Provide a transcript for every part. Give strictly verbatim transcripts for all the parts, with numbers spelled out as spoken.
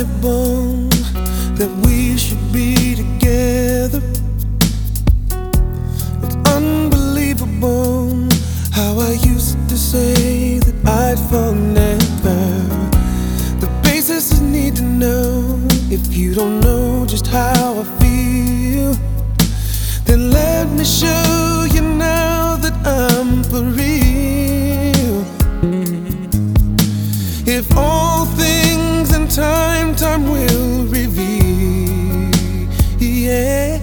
incredible that we should be together. It's unbelievable how I used to say that I'd fall never. The basis is need to know. If you don't know just how I feel, then let me show you now that I'm for real. If all things in time, time will reveal. Yeah,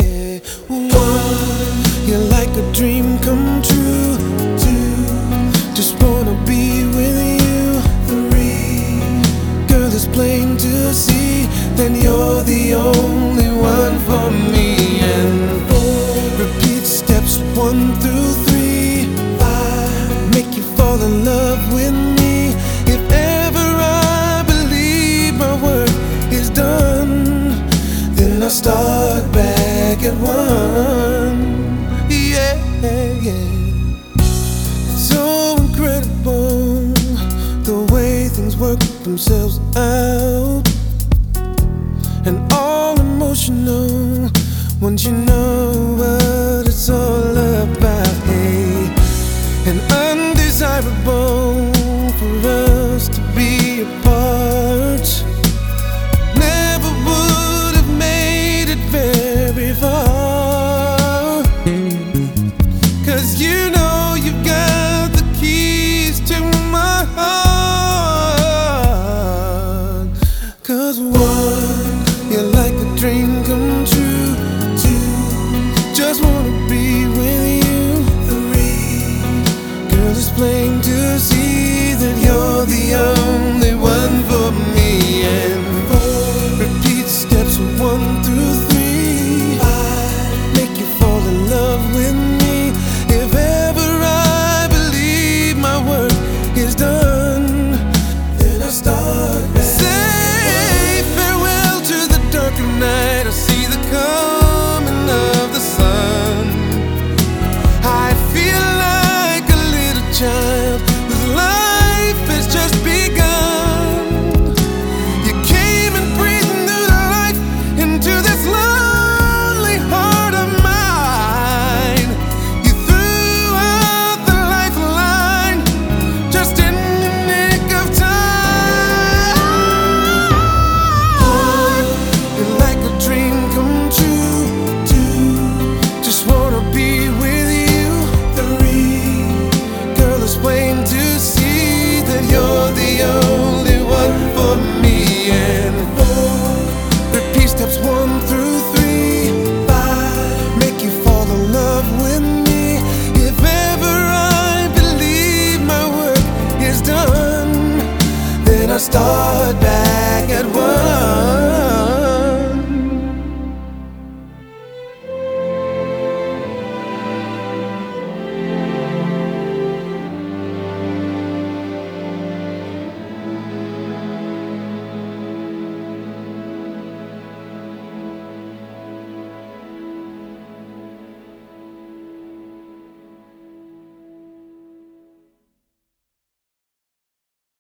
one, you're like a dream come true. Two, just wanna be with you. Three, girl, it's plain to see, then you're the only one for me. And four, repeat steps one through three. Five, make you fall in love with me. If ever I believe my work is done, then I'll start back at one. Yeah, yeah. It's so incredible the way things work themselves out, and all emotional once you know what